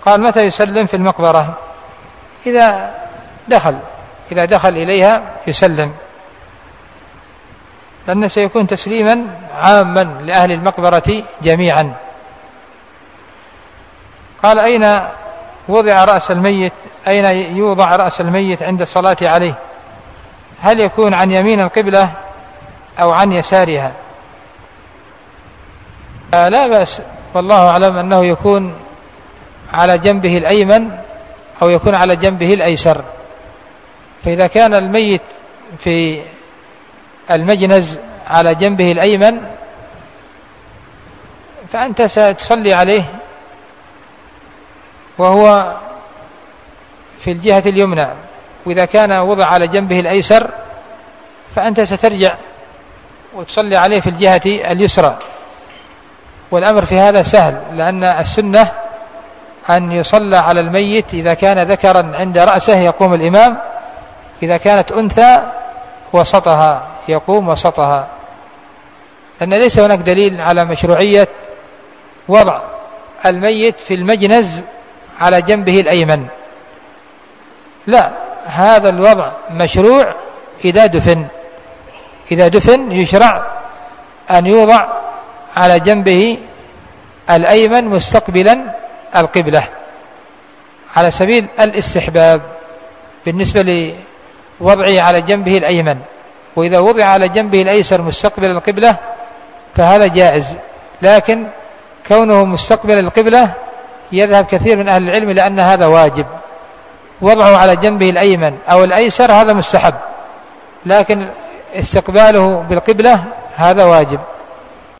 قال متى يسلم في المقبرة؟ إذا دخل إليها يسلم، لأنه سيكون تسليما عاما لأهل المقبرة جميعا. قال أين وضع رأس الميت؟ أين يوضع رأس الميت عند الصلاة عليه؟ هل يكون عن يمين القبلة أو عن يسارها؟ لا بأس، والله أعلم أنه يكون على جنبه الأيمن أو يكون على جنبه الأيسر. فإذا كان الميت في المجنز على جنبه الأيمن فأنت ستصلي عليه وهو في الجهة اليمنى، وإذا كان وضع على جنبه الأيسر فأنت سترجع وتصلي عليه في الجهة اليسرى. والأمر في هذا سهل، لأن السنة أن يصلى على الميت إذا كان ذكرا عند رأسه يقوم الإمام، إذا كانت أنثى وسطها يقوم وسطها، لأن ليس هناك دليل على مشروعية وضع الميت في المجنز على جنبه الأيمن. لا، هذا الوضع مشروع إذا دفن يشرع أن يوضع على جنبه الأيمن مستقبلا القبلة على سبيل الاستحباب بالنسبة لوضعه على جنبه الأيمن. وإذا وضع على جنبه الأيسر مستقبل القبلة فهذا جائز، لكن كونه مستقبل القبلة يذهب كثير من أهل العلم لأن هذا واجب. وضعه على جنبه الأيمن أو الأيسر هذا مستحب، لكن استقباله بالقبلة هذا واجب.